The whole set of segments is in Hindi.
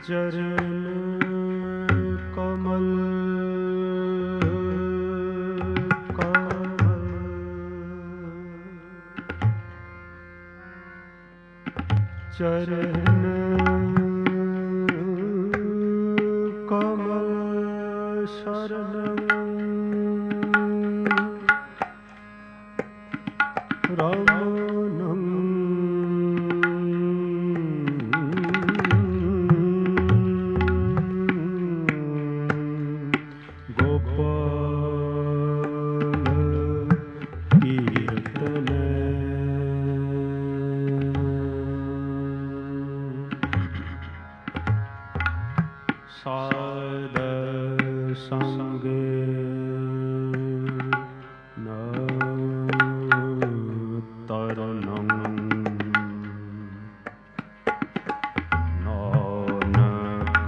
ਚਰਨ ਕਮਲ ਕਮਲ ਚਰਨ ਕਮਲ ਸ਼ਰਨ ਰਾਮ ਸਾਧ ਸੰਗ ਨ ਤਰਨੰ ਨਾਨਕ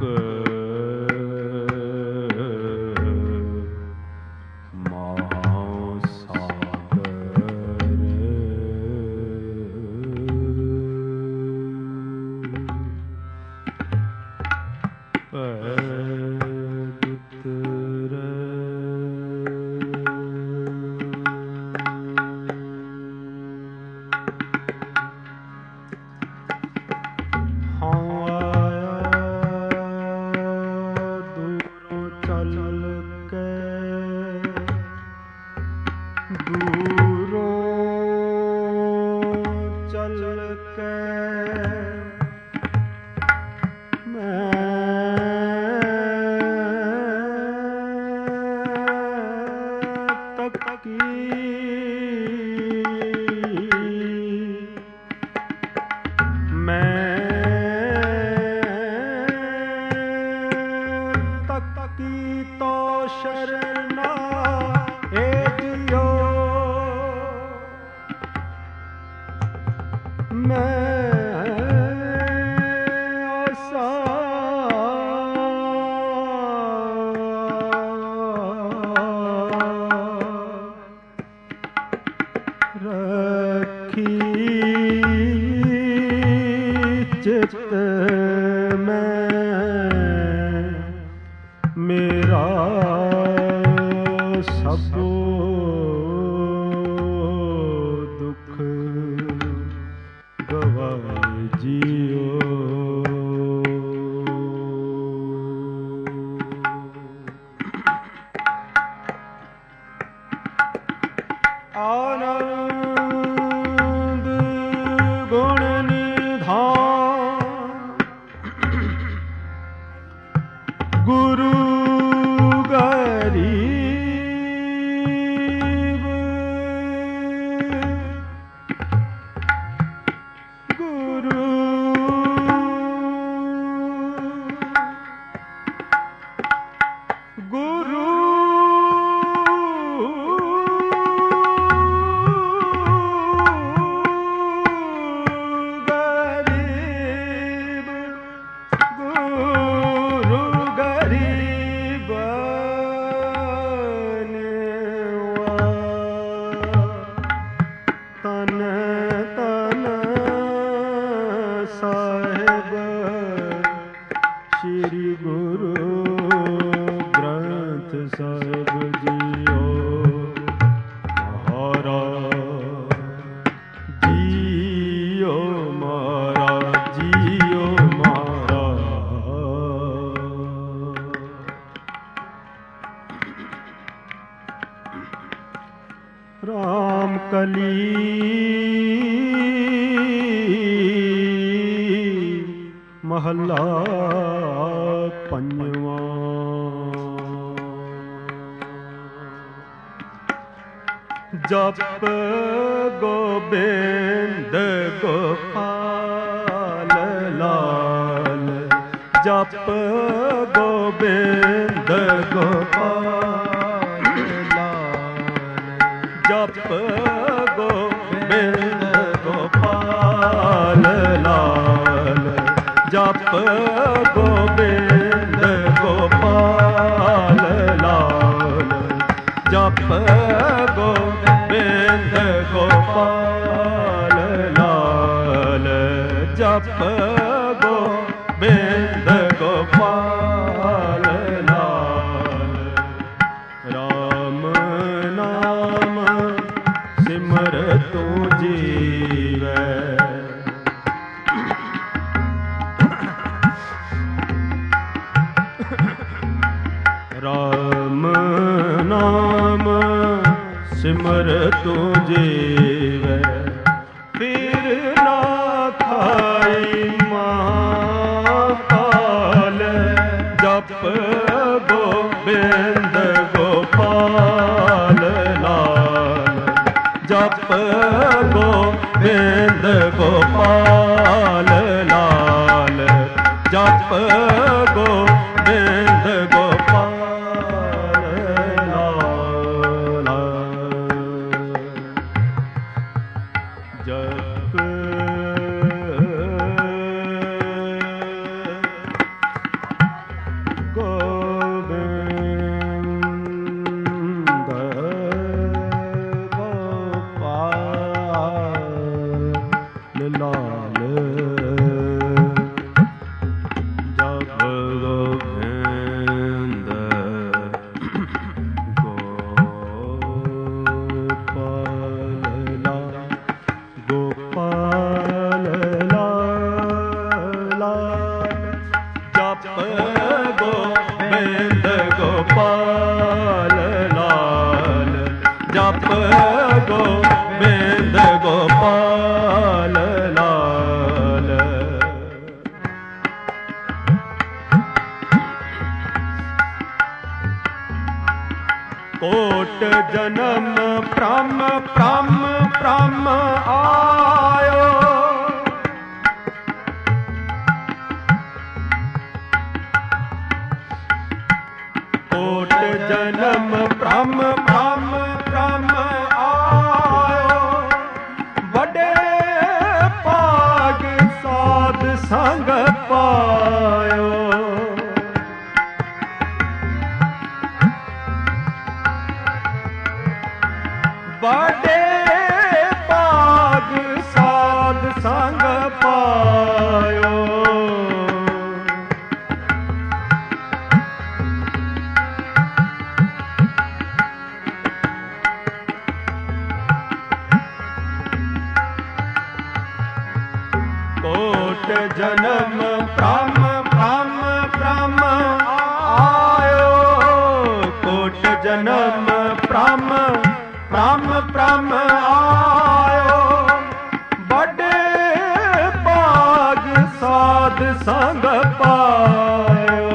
ਮਹੱਲਾ ਪੰਜਵਾਂ। ਜਪ ਗੋਬਿੰਦ ਗੋਪਾਲ ਲਾਲ, ਜਪ ਗੋਬਿੰਦ ਗੋਪਾਲ ਲਾਲ, ਜਪ ਗੋਬਿੰਦ ਗੋਪਾਲ ਲਾਲ, ਜਪ ਗੋਬਿੰਦ ਗੋਪਾਲ ਲਾਲ, ਜਪ ਗੋਬਿੰਦ ਗੋਪਾਲ ਲਾਲ, ਜਪ ਗੋਬਿੰਦ ਗੋਪਾਲ ਜੀਵੈ। ਰਾਮ ਨਾਮ ਸਿਮਰ ਤੂੰ ਜੀਵੈ, ਫਿਰ ਨਾ ਖਾਈ ਮਹਾਕਾਲ। ਜਪ ਗੋਬਿੰਦ ਗੋਪਾਲ ਲਾਲ, ਜਪ ਗੋਬਿੰਦ ਗੋਪਾਲ ਲਾਲ, ਜਪ ਗੋਬਿੰਦ ਗੋਪਾਲ ਲਾਲ। ਜਪ ਗੋਬਿੰਦ ਗੋਪਾਲ ਲਾਲ। ਕੋਟ ਜਨਮ ਭ੍ਰਮ ਭ੍ਰਮ ਭ੍ਰਮ ਆਇਓ, ਕੋਟ ਜਨਮ ਭ੍ਰਮ ਭ੍ਰਮ ਭ੍ਰਮ ਆਇਓ। ਵੱਡੇ ਭਾਗ ਸਾਧ ਸੰਗ ਪਾਇਓ, ਵੱਡੇ ਭਾਗ ਸਾਧ ਸੰਗ ਪਾਇਓ। ਕੋਟ ਜਨਮ ਭ੍ਰਮ ਭ੍ਰਮ ਭ੍ਰਮ ਆਇਓ, ਕੋਟ ਜਨਮ ਭ੍ਰਮ ਭ੍ਰਮ ਭ੍ਰਮ ਆਇਓ। ਵੱਡੇ ਭਾਗ ਸਾਧ ਸੰਗ ਪਾਇਓ,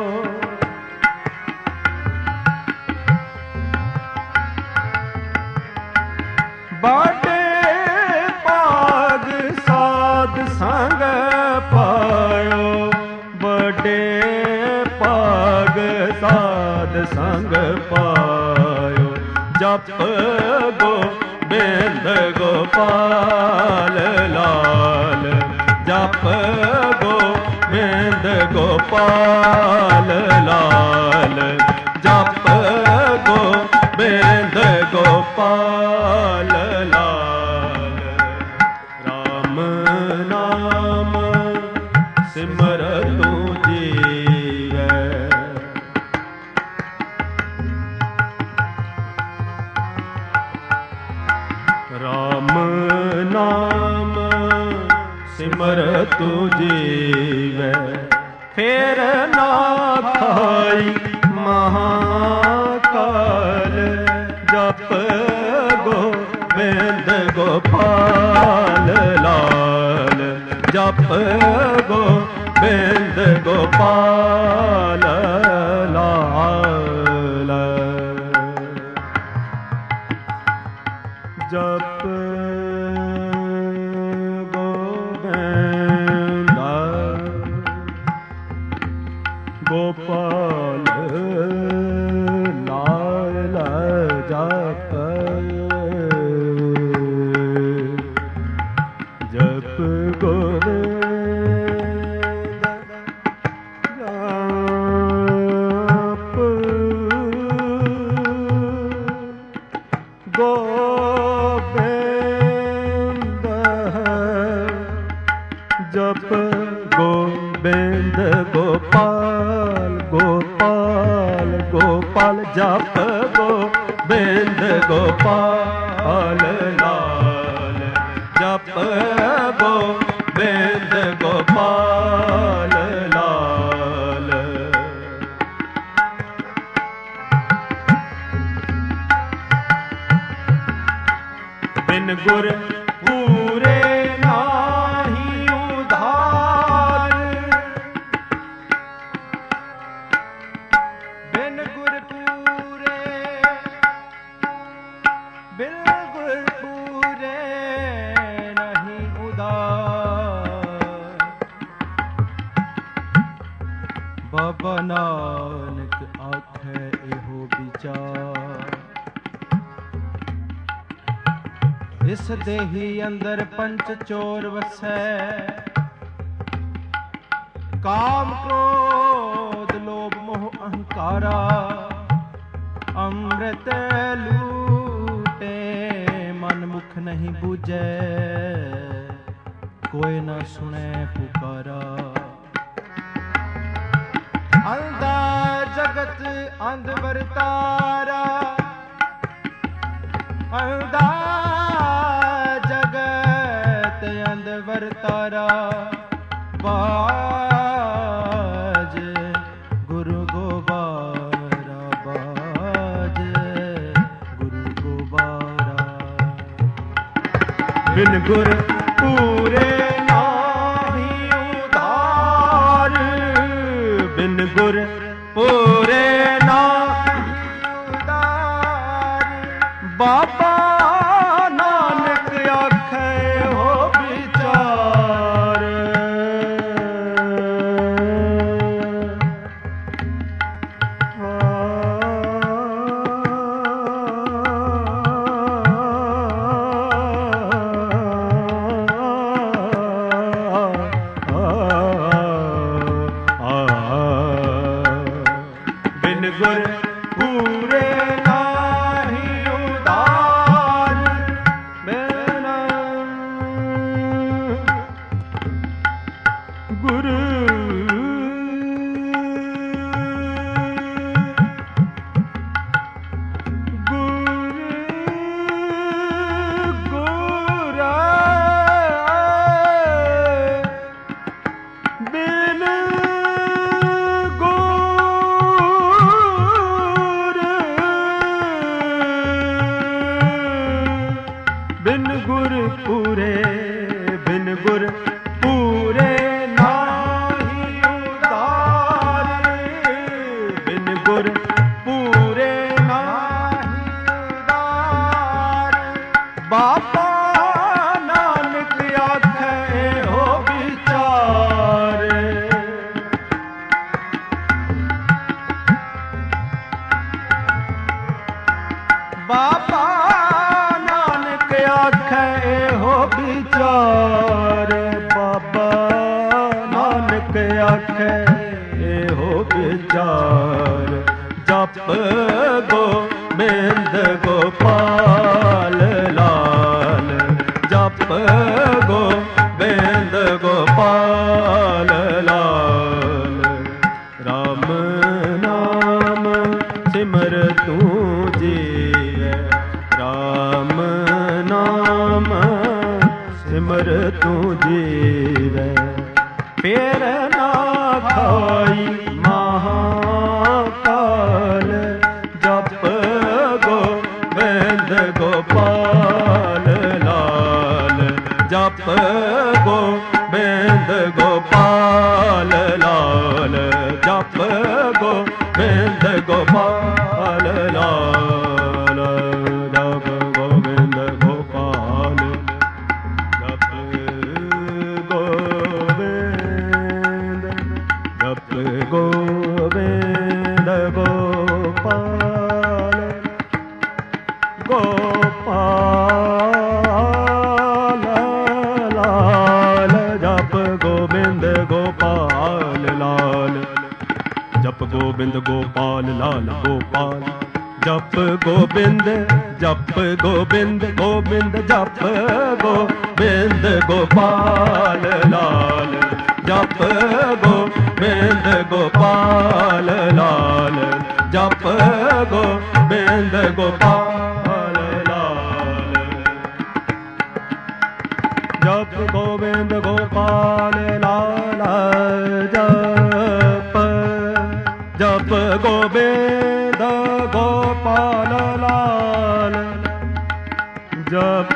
ਵੱਡੇ ਭਾਗ ਸਾਧ ਸੰਗ ਪਾਇਓ। ਵੱਡੇ ਭਾਗ ਸਾਧ ਸੰਗ ਪਾਇਓ। ਜਪ ਗੋਬਿੰਦ ਗੋਪਾਲ ਲਾਲ, ਜਪ ਗੋਬਿੰਦ ਗੋਪਾਲ ਲਾਲ, ਜਪ ਗੋਬਿੰਦ ਗੋਪਾਲ ਲਾਲ। ਰਾਮ ਨਾਮ ਸਿਮਰ ਤੂੰ ਜੀਵੈ, ਰਾਮ ਨਾਮ ਸਿਮਰ ਤੂੰ ਜੀਵੈ। ਫੇਰ ਨਾ ਖਾਈ ਮਹਾਕਾਲ। ਜਪ ਗੋਬਿੰਦ ਗੋਪਾਲ ਲਾਲ, ਜਪ ਗੋਬਿੰਦ ਗੋਪਾਲ ਲਾਲ। ਜਪ ਗੋਬਿੰਦ ਗੋਪਾਲ ਲਾਲ, ਜਪ ਜਪ ਗੋਬਿੰਦ ਜਪ ਗੋਬਿੰਦ ਜਪ ਗੋਬਿੰਦ ਗੋਪਾਲ ਗੋਪਾਲ ਗੋਪਾਲ। ਜਪ ਗੋਬਿੰਦ ਗੋਪਾਲ ਲਾਲ, ਜਪ ਗੋਬਿੰਦ ਗੋਪਾਲ ਲਾਲ। ਬਿਨ ਗੁਰ ਪੂਰੇ ਨਾਹੀ ਉਧਾਰ। ਬਿਨ ਗੁਰ ਪੂਰੇ, ਬਿਨ ਗੁਰ ਪੂਰੇ ਨਹੀਂ ਉਧਾਰ। ਬਾਬਾ ਨਾਨਕ ਆਖੇ ਇਹੋ ਵਿਚਾਰ। ਇਸ ਦੇਹੀ ਅੰਦਰ ਪੰਚ ਚੋਰ ਵਸੈ। ਕਾਮ ਕ੍ਰੋਧ ਲੋਭ ਮੋਹ ਅਹੰਕਾਰਾ। ਅੰਮ੍ਰਿਤ ਲੂਟੇ ਮਨ ਮੁਖ ਨਹੀਂ ਬੂਝੈ। ਕੋਈ ਨਾ ਸੁਣੇ ਪੁਕਾਰਾ। ਅੰਧਾ ਜਗਤ ਅੰਧ ਵਰਤਾਰਾ। ਅੰਧਾ ਜਗਤ ਅੰਧ ਵਰਤਾਰਾ। ਬਾਜ ਗੁਰੂ ਗੋਬਾਰਾ। ਬਾਜ ਗੁਰੂ ਗੋਬਾਰਾ। ਬਿਨ ਗੁਰ ਪੂਰੇ ਨਾਹੀ ਉਧਾਰ। ਬਿਨ ਗੁਰ ਪੂਰੇ ਨਾਹੀ ਉਧਾਰ। ਬਾਬਾ ਨਾਨਕ ਆਖੇ ਹੋ ਵਿਚਾਰ। ਬਿਨ ਗੁਰ ਪੂਰੇ ਨਾਹੀ ਉਧਾਰ। ਬਿਨ ਗੁਰ ਬਿਨ ਗੁਰ ਪੂਰੇ, ਬਿਨ ਗੁਰ ਪੂਰੇ ਨਾਹੀ ਉਧਾਰ। ਬਿਨ ਗੁਰ ਪੂਰੇ ਨਾਹੀ ਉਧਾਰ। ਬਾਬਾ ਨਾਨਕ ਆਖੇ ਹੋ ਵਿਚਾਰ। ਬਾਬਾ ਆਖੇ ਹੋ ਵਿਚਾਰ। ਬਾਬਾ ਨਾਨਕ ਆਖੇ ਇਹੋ ਵਿਚਾਰ। ਜਪ ਗੋਬਿੰਦ ਗੋਪਾਲ ਲਾਲ। ਜਪ ਗੋਬਿੰਦ ਗੋਪਾਲ ਲਾਲ। ਰਾਮ ਨਾਮ ਸਿਮਰ ਤੂੰ ਜੀਵੈ। ਰਾਮ ਨਾਮ ਸਿਮਰ ਤੂੰ ਜੀਵੈ। ਫੇਰ ਨਾ ਖਾਈ ਮਹਾਕਾਲ। ਜਪ ਗੋਬਿੰਦ ਗੋਪਾਲ ਲਾਲ। ਜਪ ਗੋਬਿੰਦ ਗੋਪਾਲ ਲਾਲ। ਜਪ ਗੋਬਿੰਦ ਗੋਪਾਲ ਲਾਲ। ਜਪ ਗੋਬਿੰਦ ਗੋਪਾਲ। ਜਪ ਗੋਬਿੰਦ। ਜਪ ਗੋਬਿੰਦ ਗੋਪਾਲ। ਗੋਪਾਲ ਲਾਲ। ਜਪ ਗੋਬਿੰਦ ਗੋਪਾਲ ਲਾਲ। ਜਪ ਗੋਬਿੰਦ ਗੋਪਾਲ ਲਾਲ ਗੋਪਾਲ। ਜਪ ਗੋਬਿੰਦ, ਜਪ ਗੋਬਿੰਦ ਗੋਬਿੰਦ। ਜਪ ਗੋਬਿੰਦ ਗੋਪਾਲ ਲਾਲ। ਜਪ ਗੋਬਿੰਦ ਗੋਪਾਲ ਲਾਲ। ਜਪ ਗੋਬਿੰਦ ਗੋਪਾਲ ਲਾਲ। जप गोविंद गोपाल लाल जप जप गोविंद गोपाल लाल जप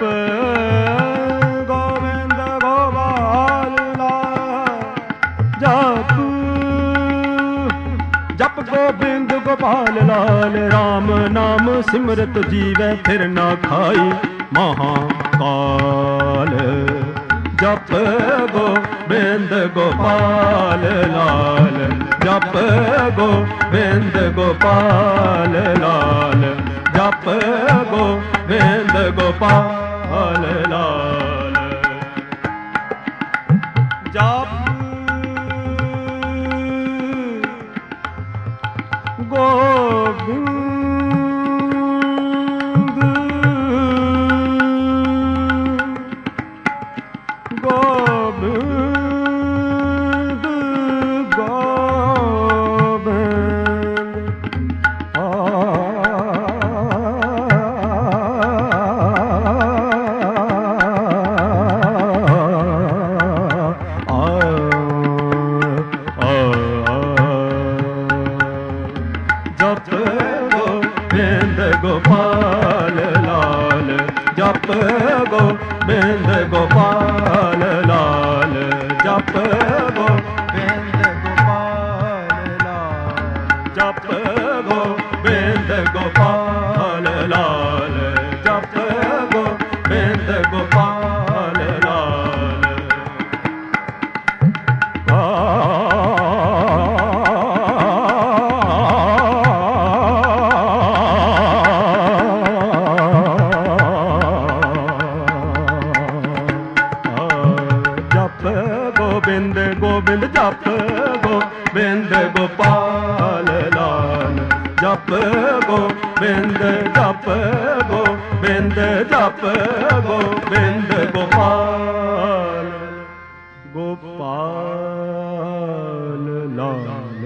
गोविंद गोपाल लाल जप जप गोविंद गोपाल लाल राम नाम सिमरत जीवै फिर ना खाई महाकाल जप गोविंद गोपाल लाल जप गोविंद गोपाल लाल जप गोविंद गोपाल लाल जप गोविंद गोपाल लाल जप गोविंद गोपाल लाल जप गोविंद गोपाल लाल जप गोविंद गोपाल लाल जप गोविंद गोपाल लाल गोविंद गोविंद जप गोविंद गोपाल लाल जप गोविंद जप गोविंद जप गोविंद गोपाल गोपाल लाल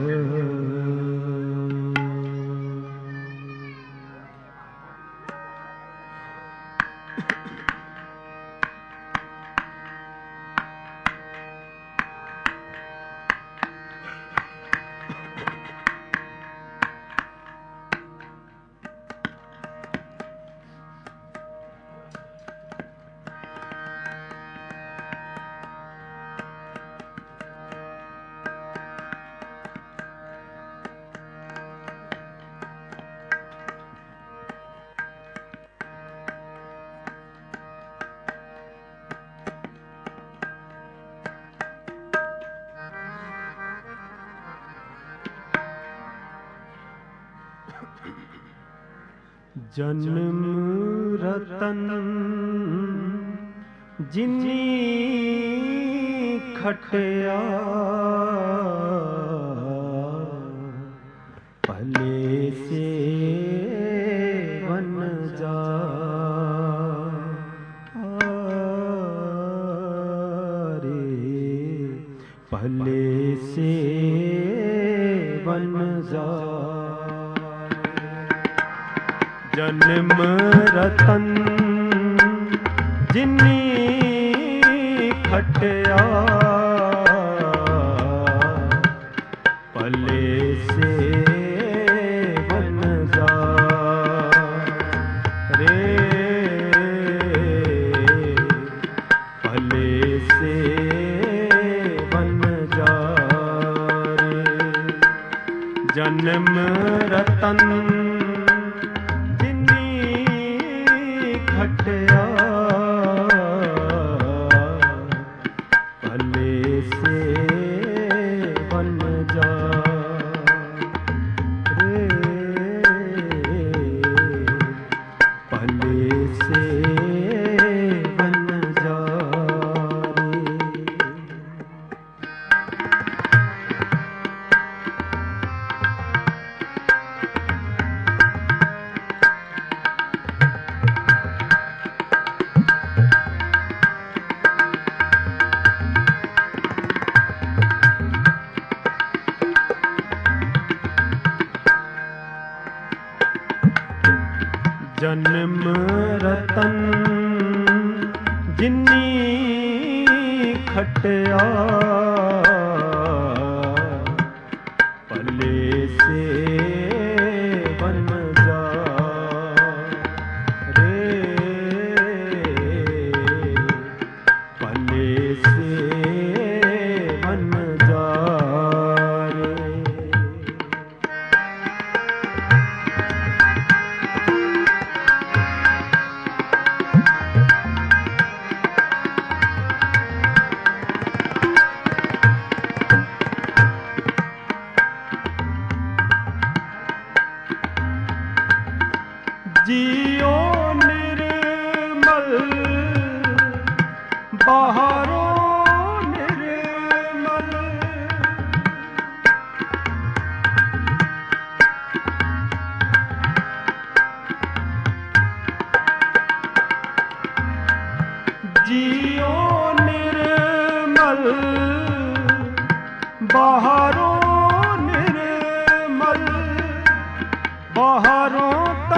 जन्म रतन जिनी खटिया पहले से बन जा रे पहले से बन जा जन्म रतन जिनी खटिया पले से बन जा रे पले से बन जा रे जन्म रतन खटिया भले से बन जा रे भले से बन जा रे जन्म रतन जिनी खटिया पल्ले से बन जा रे, पल्ले से बन जा रे। जियो निर्मल बाहरो निर्मल, जियो निर्मल बाहरो निर्मल, बाहरों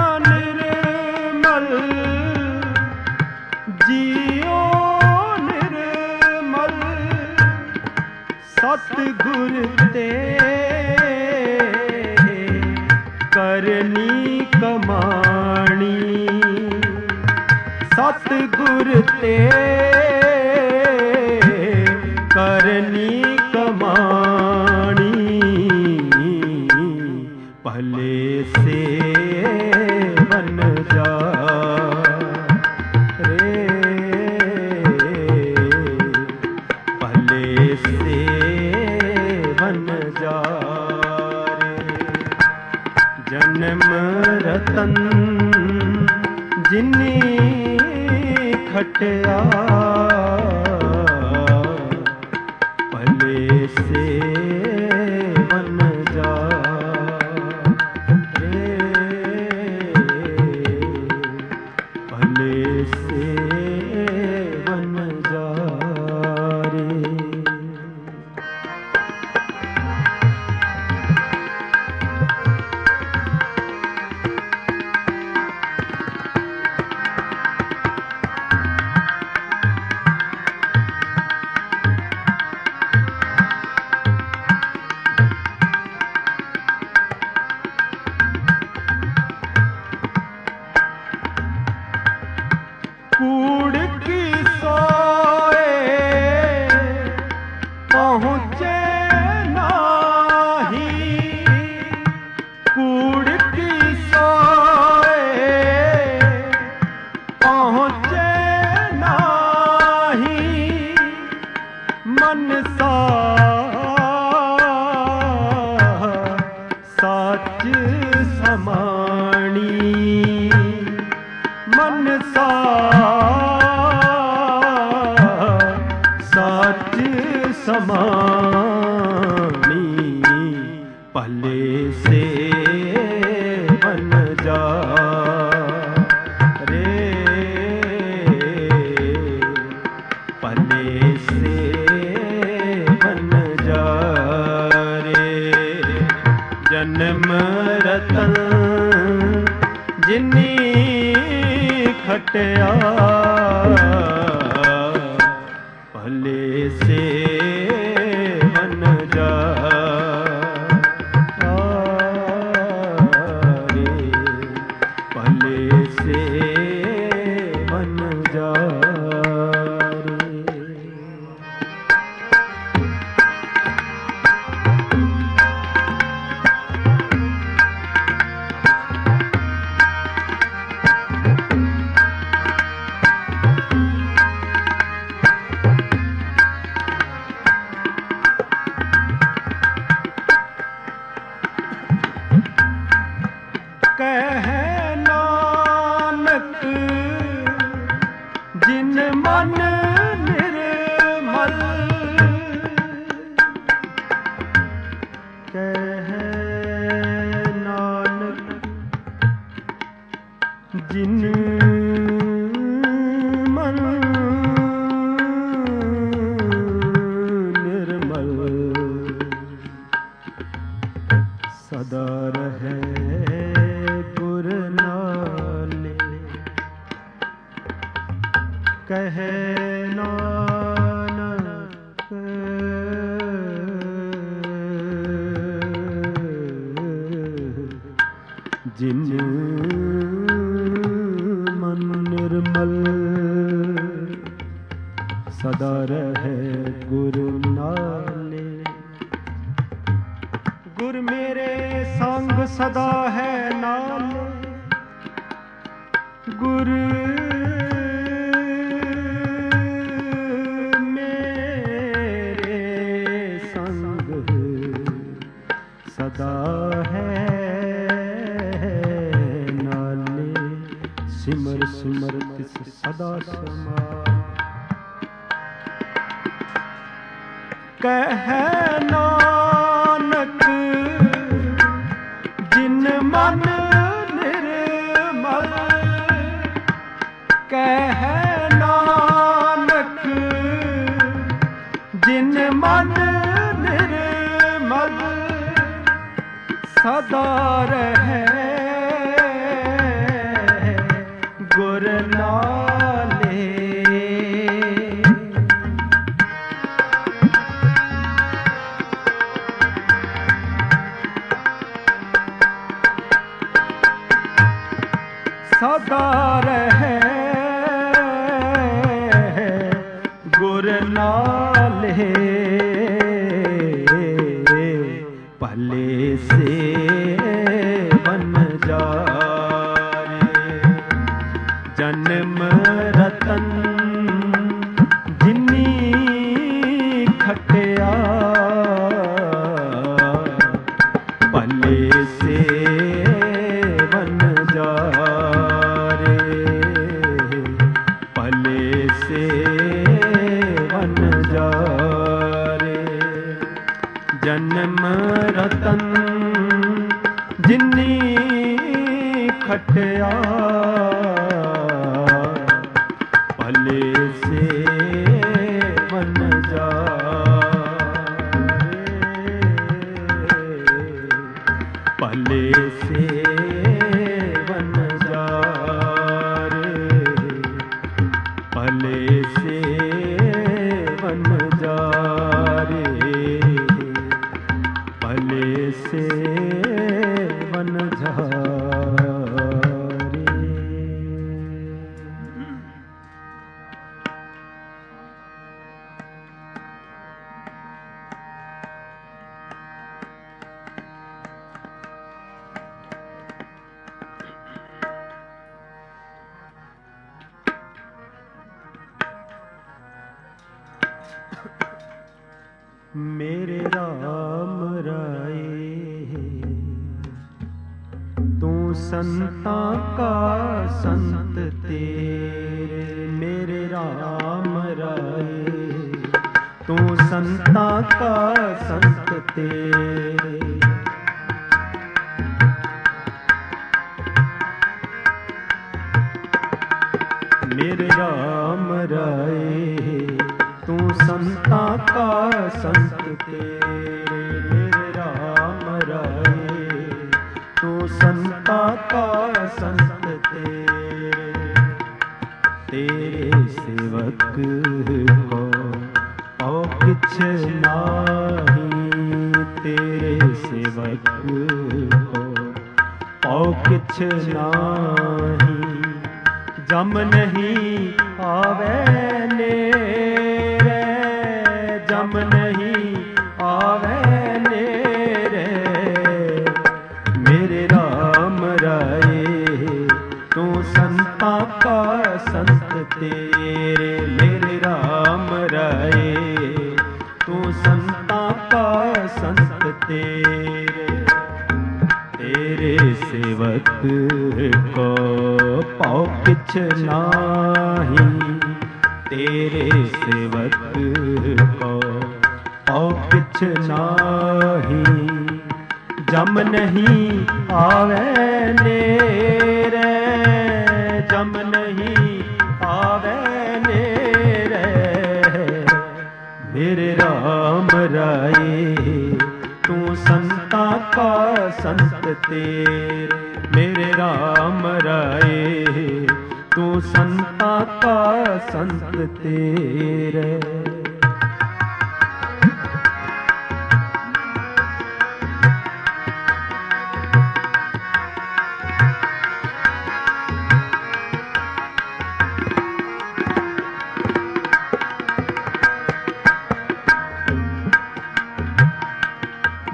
जियो निर्मल, सतगुर ते करनी कमाणी, सतगुर ते करनी कमाणी, पहले से बन जा से बन जा रे। जन्म रतन जिनी खटिया पल्ले से बन जा रे, पल्ले से बन जा रे। कूड़ की सोए पहुँचे नाही, कूड़ की सोए पहुँचे नाही, मन सा सच समाणी, मन सा सच समानी, पहले से बन जा रे, पहले से बन जा रे। जन्म रतन जिनी खटिया पहले से बन जा रे, पहले से बन जा रे। जिन मन निर्मल सदा रहे गुर नाले। गुर मेरे संग सदा है नाले, गुर मेरे संग सदा है नाले। सिमर सिमर तिस सदा समा। कह नानक जिन मन निर्मल, कह नानक जिन मन निर्मल सदा रहे गुर नाले। सदा रहे गुर नाले। भले से बन जाए जन्म रतन जिनी खटिया। भले से बन जाए, भले से बन जाए जन्म रतन जिनी खटिया। भले से बन जाए, भले से बन जाए, भले से बन जाए, भले से बन जाए। मेरे राम राये तू संता का संत तेरे। मेरे राम राये तू संता का संत तेरे। मेरे राम राये तू संता का संत तेरे। मेरे राम राये तू संता का संत तेरे। तेरे सेवक को औ किछ नाही, तेरे सेवक को औ किछ नाही। जम नहीं आवे नेरे, जम नहीं आवे नेरे। मेरे राम राये तू संता का संत तेरे। मेरे राम राये तू संता का संत तेरे। तेरे सेवक को पाओ किछ नाही, तेरे सेवक को पाओ किछ नाही। जम नहीं आवे नेरे, जम नहीं आवे नेरे। मेरे राम राये तू संता का संत तेरे। मेरे राम राये तू संता का संत तेरे।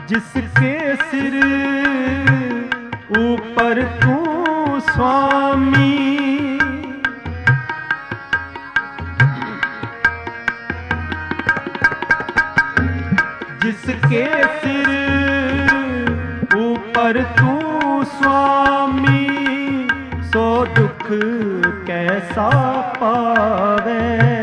जिसके सिर ऊपर तू स्वामी, जिसके सिर ऊपर तू स्वामी, सो दुख कैसा पावे।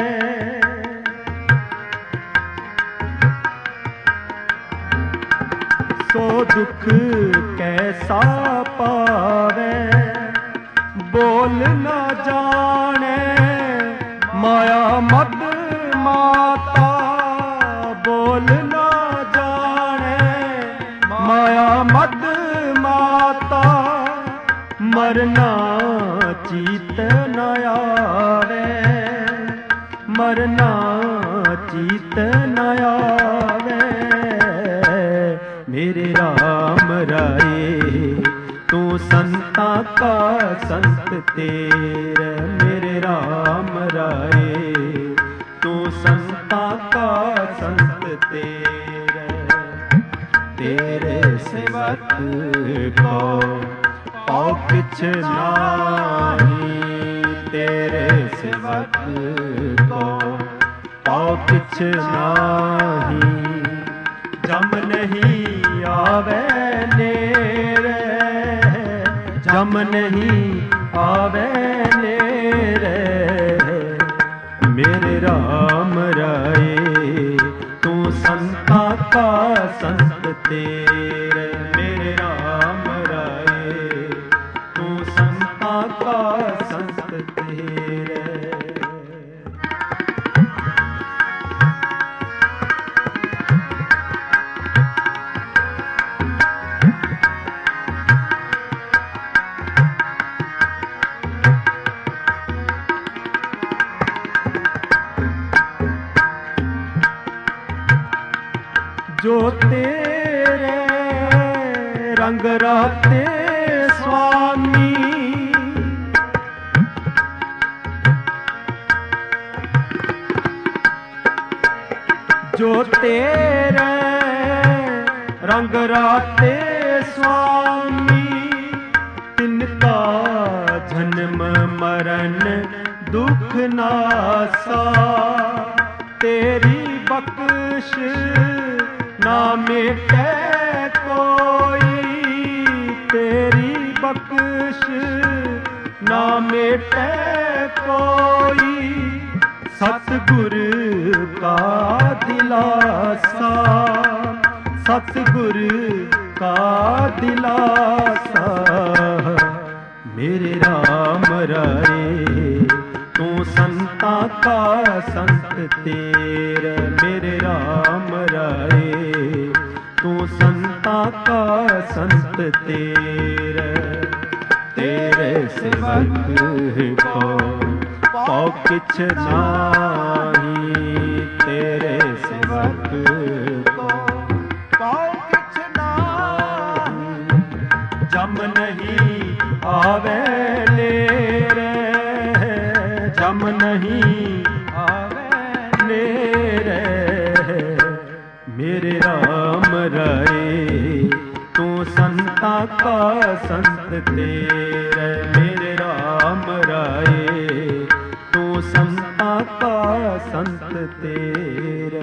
सो दुख कैसा पावे। बोल न जाने माया मद माता, बोल न जाने माया मद माता, मरना चीत न आवे, मरना चीत न आवे। मेरे राम राये तू संता का संत तेरे, मेरे राम राये तू संता का संत तेरे। तेरे सेवक को पाओ किछ नाही, तेरे सेवक को पाओ किछ नाही। जम नहीं आवे नेरे, जम नहीं आवे नेरे। मेरे राम राये तू संता का संत तेरे, मेरे राम राये तू संता का संत तेरे। जो तेरे रंग राते स्वामी, जो तेरे रंग राते स्वामी, तिनका जन्म मरण दुख नासा। तेरी बख्श ना मिटे कोई, तेरी बख्श ना मिटे कोई। सतगुर का दिलासा, सतगुर का दिलासा। मेरे राम राये तू संता का संत तेरे, मेरे राम राये तू संता का संत तेरे। तेरे सेवक को पाओ किछ नाही, तेरे सेवक को पाओ किछ नाही। जम नहीं आवे नेरे, जम नहीं आवे नेरे। मेरे राम राये तू संता का संत तेरे, मेरे राम राये तू संता का संत तेरे।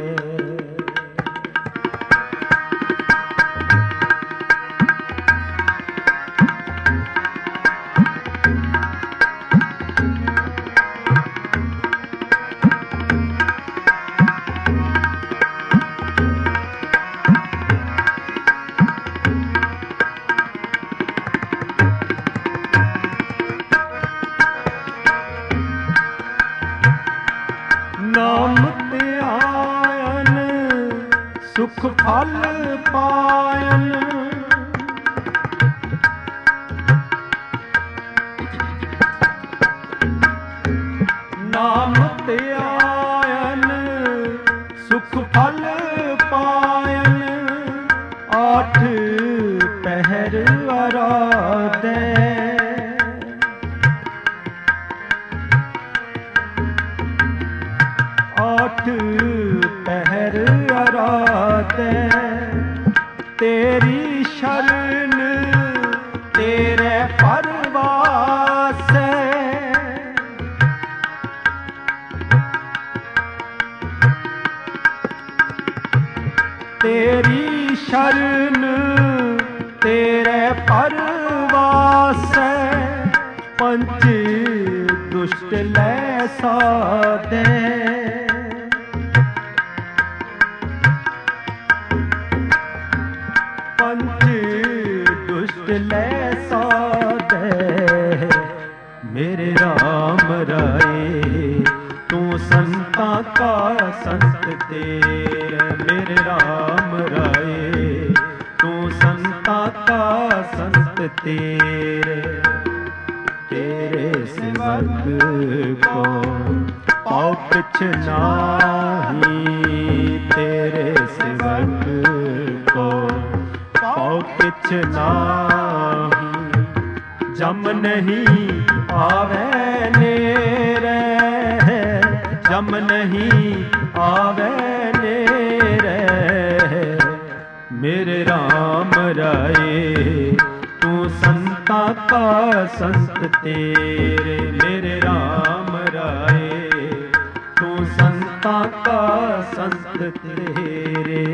नाम ते आयन सुख फल पायन, नाम ते आयन सुख फल पायन। आठ पहर आराधे, आठ पहर आराधे। तेरी शरण तेरे परवास तेरी शरण तेरे परवास पंच दुष्ट लै साधे पंच दुष्ट लै साधे मेरे राम राए तू संता का संत तेरे मेरे राम राए तू संता का संत तेरे तेरे सेवक को पाँव पिछ नाही तेरे सेवक को पाँव पिछ नाही जम नहीं आवे नेरे जम नहीं आवे नेरे मेरे राम राए तू संता का संत तेरे मेरे राम राए तू संता का संत तेरे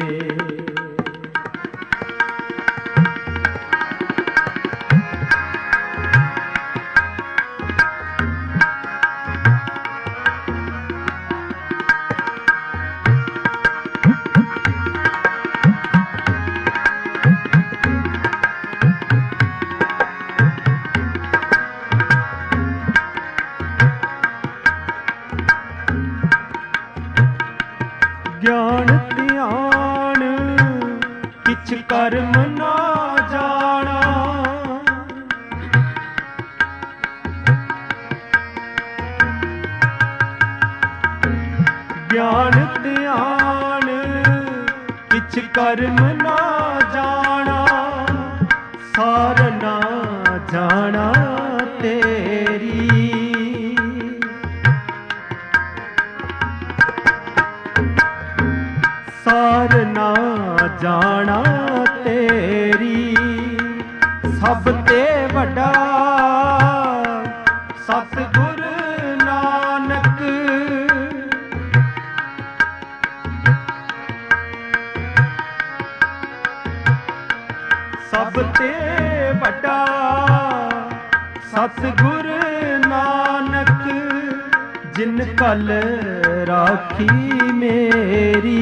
ज्ञान ध्यान किछ कर्म ना जाना ज्ञान ध्यान किछ कर्म ना जाना सार ना जाना तेरी सार ना जाना तेरी सब ते वड्डा सतगुर नानक सब ते वड्डा सतगुर नानक जिन कल राखी मेरी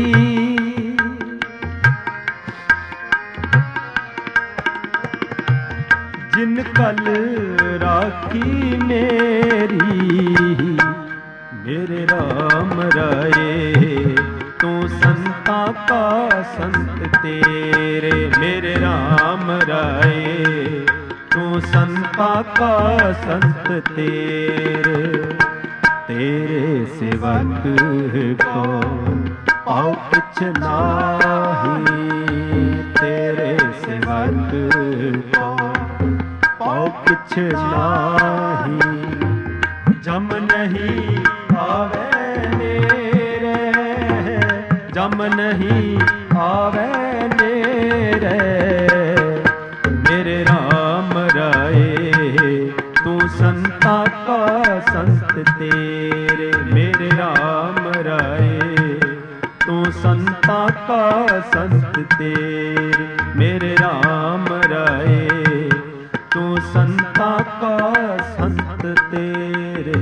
जिन कल राखी मेरी मेरे राम राए तू संता का संत तेरे मेरे राम राए तू संता का संत तेरे तेरे सेवक को पाँव पिछ नाही तेरे सेवक को पाँव पिछ नाही जम नहीं आवे नेरे जम नहीं आवे नेरे मेरे राम राए तू संता का संत तेरे मेरे राम राए तू संता का संत तेरे मेरे राम राए तू संता का संत तेरे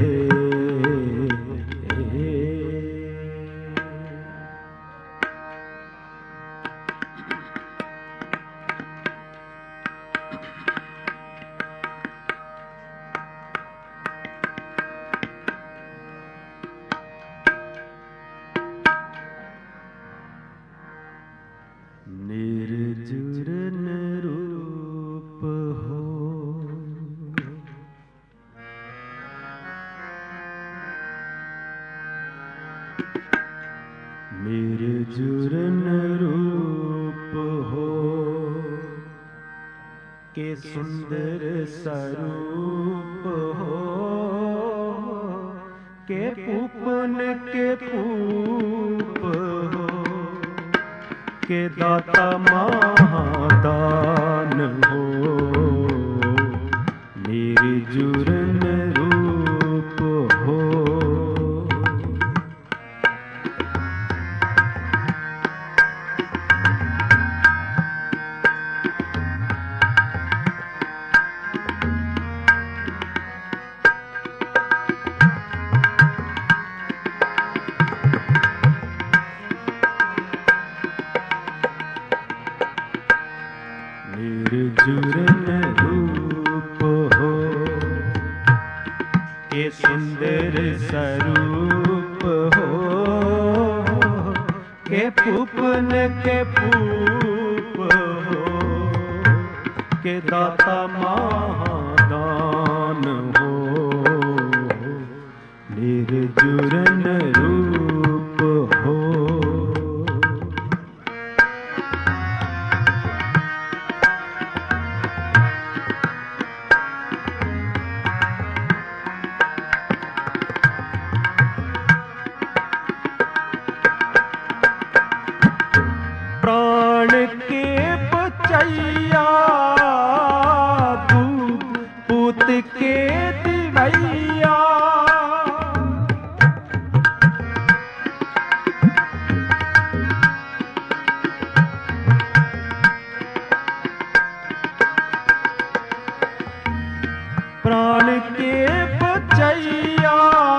निर्जुरन रूप हो निर्जुरन रूप हो के सुंदर स्वरूप हो के पूपन के पूप हो के दाता महादान हो, निर्जुरन रूप हो। निर्जुरन रूप हो, के सुंदर स्वरूप हो, के पूपन के पूप हो, के दाता महादान हो, निर्जुरन रूप हो। प्राण के बचैया, दूध पूत के दिवैया, प्राण के बचैया,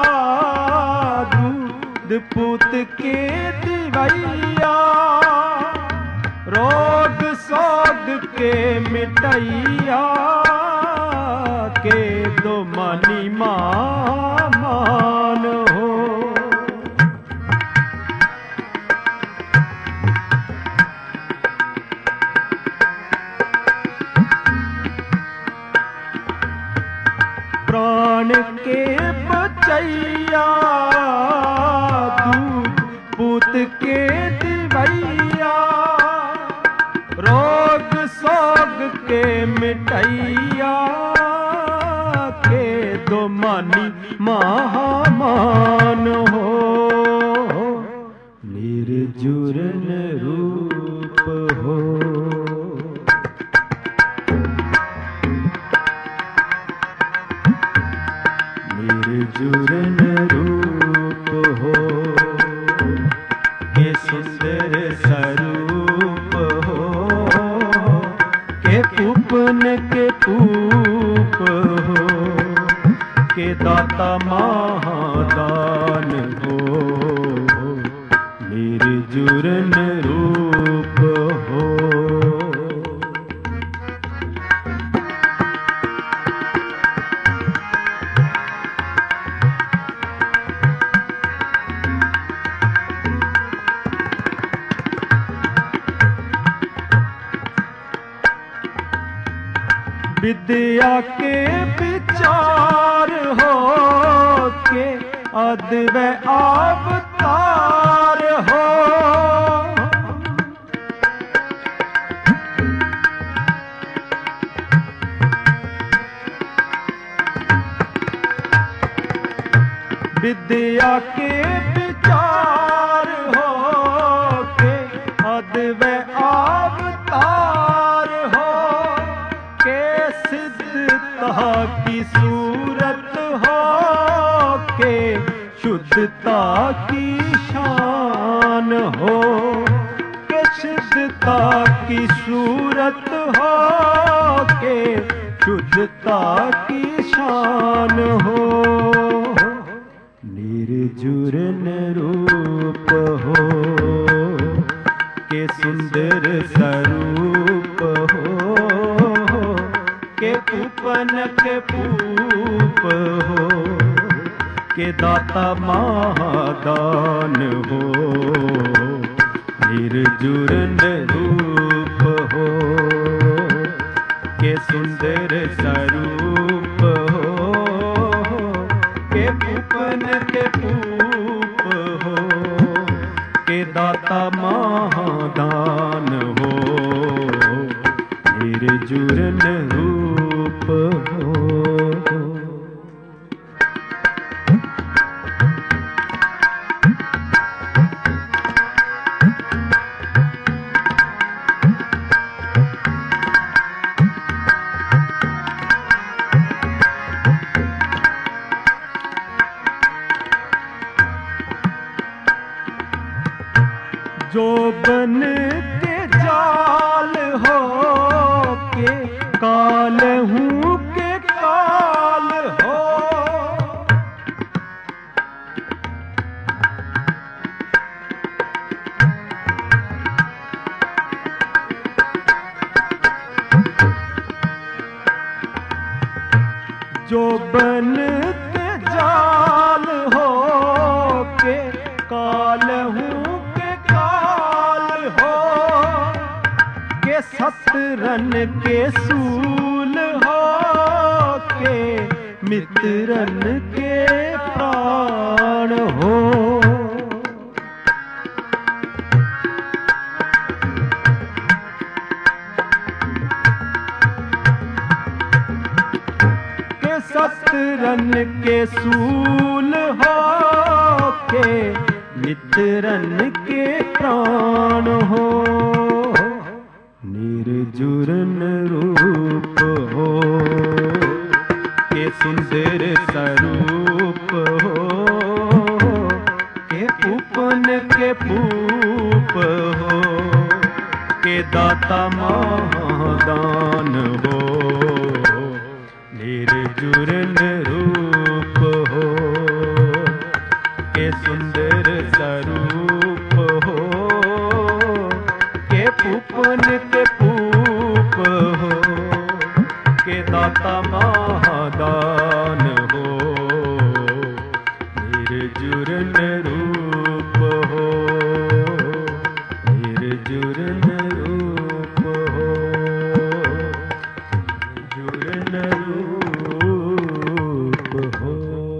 दूध पूत के दिवैया, रोग सोग के मिटैया, के दो मनी मान हो। प्राण के बचैया, दूध पूत के दिवैया, रोग सोग के मिटैया, के दो मानी महामान हो, निर्जुरन रूप हो। निर्जुरन रूप हो, के सुंदर स्वरूप हो, के पूपन के पूप हो, के दाता महादान हो, निर्जुरन रूप हो। विद्या के विचार हो, के अद्वैत अवतार हो, विद्या के विचार हो, के अद्वैत अवतार हो, के सिद्धता की सूरत हो, के शुद्धता की शान हो, के शुद्धता की सूरत हो, के शुद्धता की शान हो, निर्जुरन रूप हो, के सुंदर स्वरूप हो, के पूपन के पूप हो, के दाता महादान हो, निर्जुरन रूप हो, के सुंदर स्वरूप हो, के पूपन के पूप हो, के दाता महादान हो, निर्जुरन रूप हो। जो बन के जाल हो के काल हूँ के काल हो। जो बन के जाल हो के काल हूँ के काल हो के सतरन के सूल हो के मित्रन के प्राण हो। सतरन के सूल हो के मित्रन के प्राण हो। निर्जुरन रूप हो के सुंदर स्वरूप हो के उपन के पूप हो के दाता महादान हो। निर्जुरन रूप हो के सुंदर स्वरूप हो के पूपन के पूप हो के दाता महादान हो। निर्जुरन रूप हो निर्जुरन रूप हो निर्जुरन रूप हो।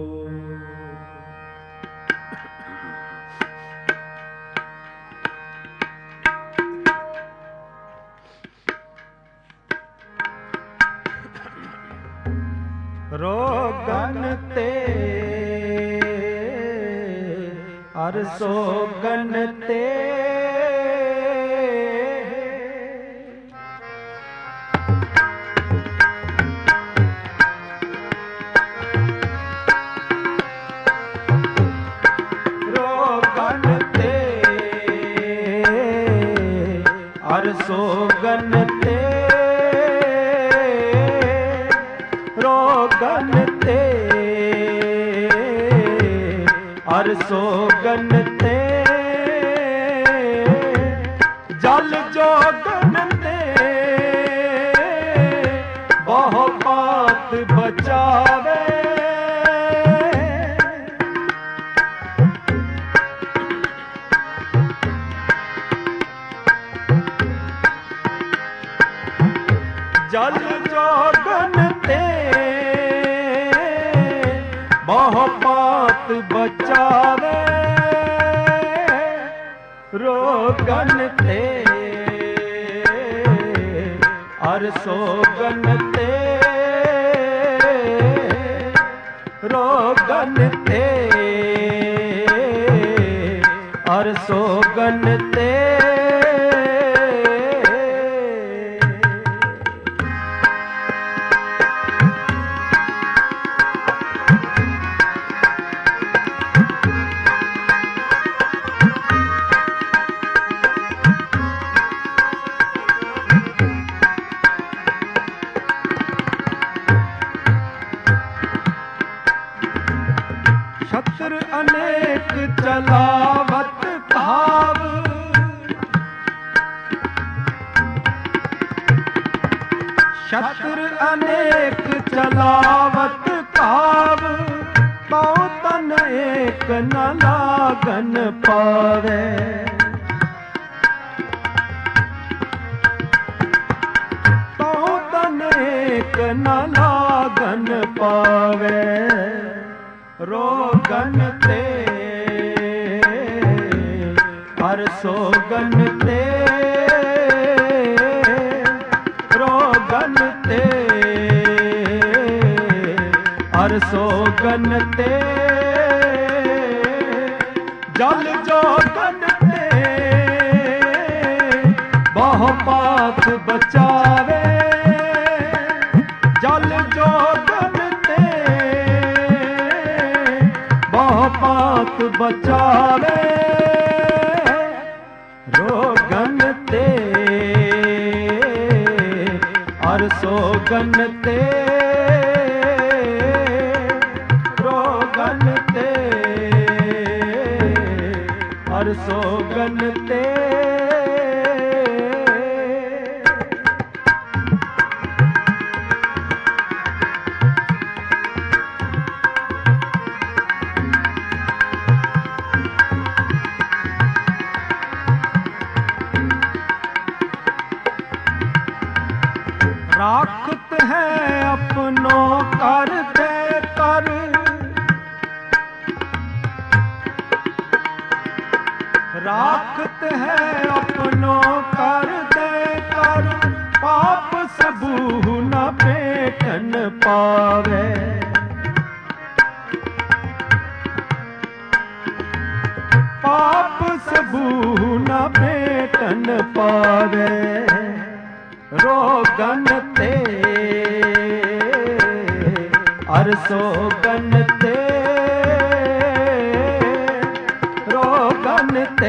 रोगन ते अर सोगन ते रोगन ते अर सोगन ते रोगन ते अर सोगन ते जल जोगन ते बहु बात बचावे। जल जोगन ते बहु बात बचावे। रोगन ते अर सोगन ते रोगन ते अर सोगन ते शस्त्र अनेक चलावत भाव शस्त्र अनेक चलावत भाव पाँव तन एक न लागन पावे। पाँव तन एक न लागन पावे। रोगन ते हर सोगन ते रोगन ते हर सोगन ते जल जोगन ते बहु बात बचावे। जल जोगन ते बहु बात बचावे। रोगन ते रोगन ते हर सोगन ते राखत है अपनो कर दे कर राखत है अपनो कर दे कर पाप सबू न पेटन पावे पाप सबू न पेटन पावे रोगन ते हर सोगन ते रोगन ते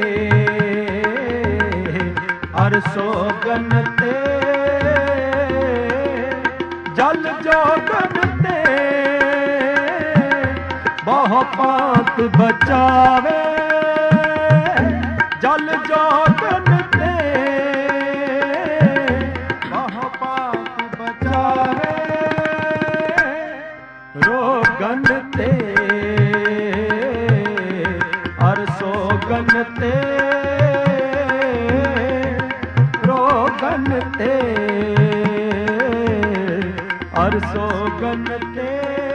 हर सोगन ते जल जोगन ते बहु पात बचावे जल जोगन ते बहु पात बचावे रोगन ते हर सोगन ते रोगन ते हर सोगन ते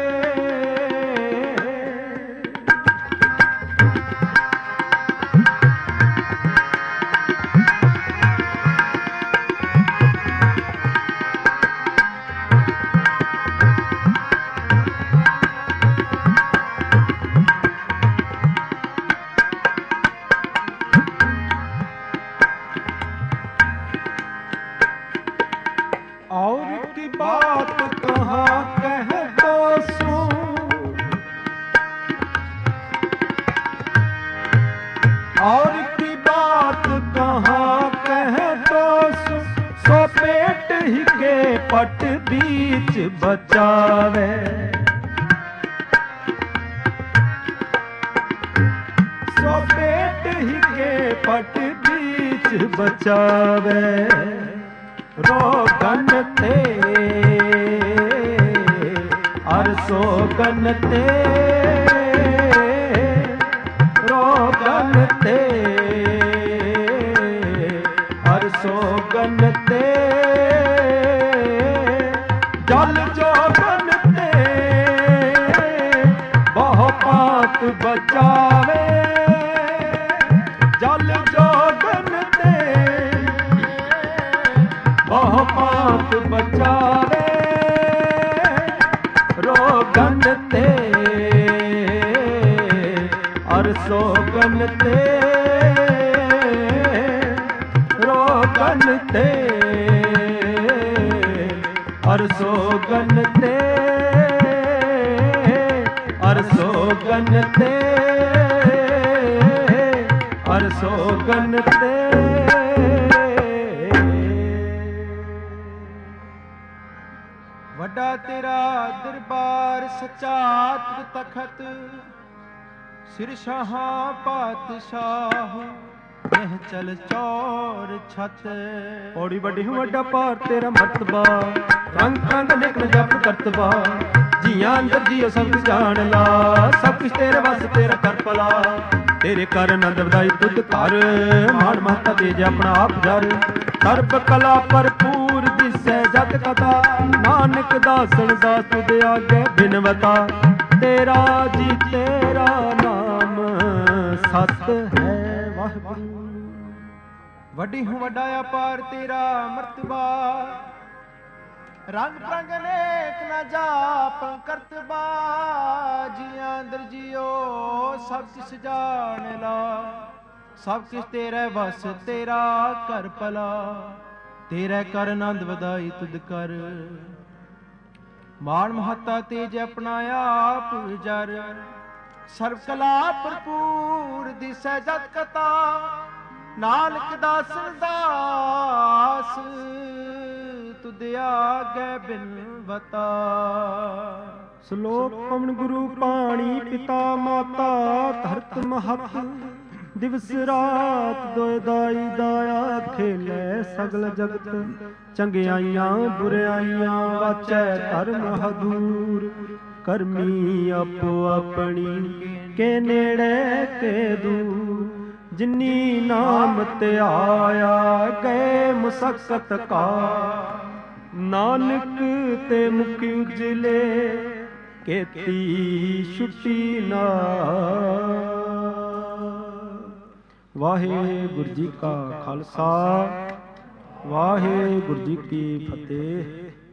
और की बात कहाँ कह तो सुन और की बात कहाँ कह तो सुन सो पेट ही के पट बीच बचावे सो पेट ही के पट बीच बचावे रोगन ते हर सोगन ते रोगन ते हर सोगन ते जल जोगन ते बहु पात बचावे जल जोगन ते बहु पाप बचावे रोगन ते हर सोगन ते रोगन ते हर सोगन ते हर सोगन ते हर सोगन ते वड्डा तेरा दरबार सच्चा तखत सिर शाहा पातशाह यह चल चौर छत पौड़ी बड़ी हूँ वड्डा पार तेरा मर्तबा रंग रंग निक जप करतबा जियां अंदर जियो सब कुछ जान ला सब कुछ तेरे बस तेरा कर पला तेरे कर नंद वदाई तुद कर मान महता तेज अपना आप जर सर्ब कला भरपूर दिसै जत कथा नानक दासन दास तुद आगे बिनवता तेरा जी तेरा नाम सत है वाहिगुरू वड्डी हूँ वड्डाया पार तेरा मर्तबा रंग रंग नेक न जाप करतबा जियां अंदर जियो सब किस जान ला सब किस तेरे बस तेरा कर भला तेरे कर आनंद वधाई तुद कर मान महता तेज अपना आप जर सर्व कला भरपूर दिसै जत कथा नानक दासन दास तुद ਤੁਧ ਆਗੈ ਬਿਨਵਤਾ। ਸ਼ਲੋਕ ਪਵਨ ਗੁਰੂ ਪਾਣੀ ਪਿਤਾ ਮਾਤਾ ਧਰਤ ਮਹਤ ਦਿਵਸ ਰਾਤ ਦੋਇ ਦਾਈ ਦਾਇਆ ਖੇਲੇ ਸਗਲ ਜਗਤ ਚੰਗਿਆਈਆਂ ਬੁਰਿਆਈਆਂ ਵਾਚੈ ਧਰਮ ਹਦੂਰ ਕਰਮੀ ਆਪੋ ਆਪਣੀ ਕੇ ਨੇੜੇ ਕੇ ਦੂਰ ਜਿਨੀ ਨਾਮ ਧਿਆਇਆ ਗਏ ਮੁਸਕਤ ਕਾ ਨਾਨਕ ਤੇ ਮੁਖੀ ਉਜਲੇ ਕੇਤੀ ਛੁੱਟੀ ਨਾ। ਵਾਹਿਗੁਰੂ ਜੀ ਕਾ ਖਾਲਸਾ ਵਾਹਿਗੁਰੂ ਜੀ ਕੀ ਫਤਿਹ।